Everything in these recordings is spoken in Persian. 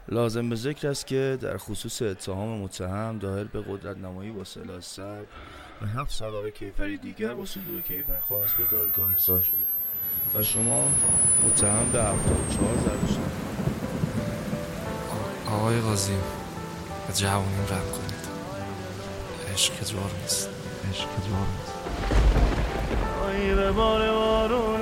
لازم به ذکر است که در خصوص اتهام متهم داخل به قدرت نمایی با سلاح سر و 7 سال کیفری دیگر با صدور کیفر خواست به دادگاه ارسال شده و شما متهم به 74 ضرب شده. آقای قاضی به جوانیم رحم کنید. عشق جور نیست. ای به بار بارون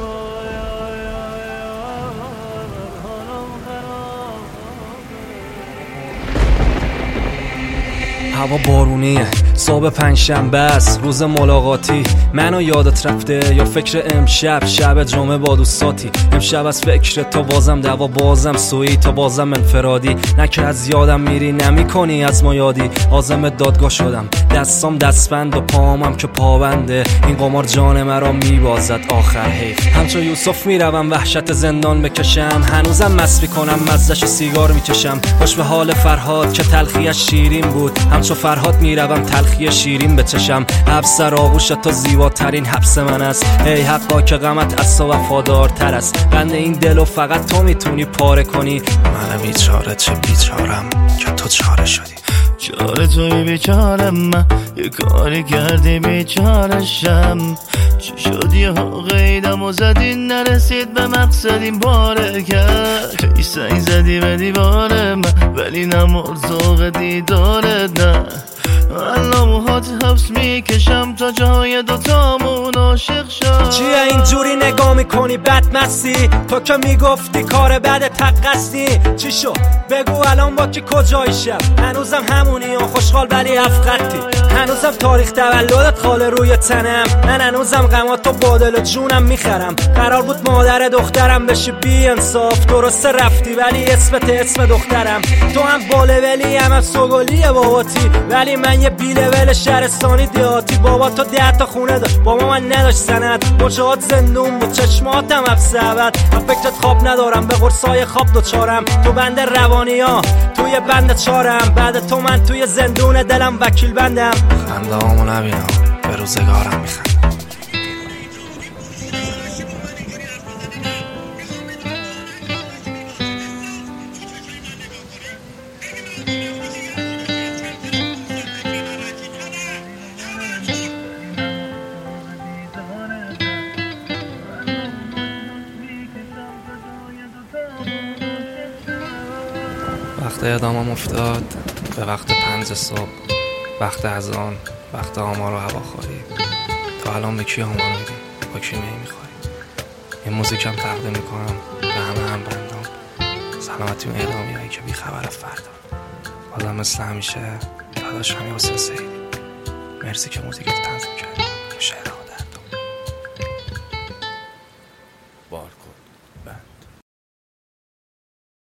هوا بارونیه، صبح پنجشنبه است، روز ملاقاتی. منو یادت رفته یا فکر امشب، شب جمعه با دوستاتی؟ امشب از فکر تو بازم دوا، بازم سویی تا بازم انفرادی. نه که از یادم میری نمی کنی از ما یادی. عازم دادگاه شدم، دستام دستبند و پامم که پابنده. این قمار جان مرا میبازد آخر حیف. همچون یوسف میروم وحشت زندان بکشم، هنوزم مست میکنم مزه‌ش سیگار میکشم. خوش به حال فرهاد که تلخیش شیرین بود، همچون فرهاد میروم تلخی شیرین بچشم. حبس آغوش تو زیباترین حبس من است. ای حقا که غمت از تو وفادارتر است. بند این دلو فقط تو میتونی پاره کنی. من بیچاره چه بیچارم که تو چاره شدی. چاره توی بیچارم، من یه کاری کردی بیچارشم. چی شد یه قیدم و زدی نرسید به مقصد، این باره کرد. ای سنگ زدی به دیواره من ولی نمرد ذوق دیدارت. نه الان موهات حبس میکشم تا جای دوتامون عاشق شد. چیه اینجوری نگاه میکنی بدمستی؟ تو که میگفتی کار بد تقصی. چی شد بگو الان با کی کجایی شب؟ هنوزم همونی و خوشحال ولی افقدتی. هنوزم تاریخ تولدت خاله روی تنم. من هنوزم غماتو با دل و جونم میخرم. قرار بود مادر دخترم بشی بی انصاف. درسته رفتی ولی اسمت اسم دخترم. تو هم باله ولی هم سوگلیه باباتی، ولی من یه بی لول شهرستانی دیاتی. بابا تو 10 تا خونه داشت، بابا من نداشت سند. بچهات زندون بود، چشماتم حبس ابد. من فکرت خواب ندارم، به قرصای خواب دوچارم. تو بند روانی ها توی بند چارم. بعد تو من توی زندون دلم وکیل بندم. خنده هامو نبینم، به روزگارم میخندم. وقت اعدامم افتاد به وقت 5 صبح، وقت اذان، وقت آمار و هواخوری. تو الان به کی آمار میدی؟ با کی میخوای؟ این موزیکم تقدیم میکنم به همه هم بندام. سلامتی اون اعدامی هایی که بیخبر از فردا. بازم مثل همیشه داداش همین حسین سیدی. مرسی که موزیکت تنظیم کردی.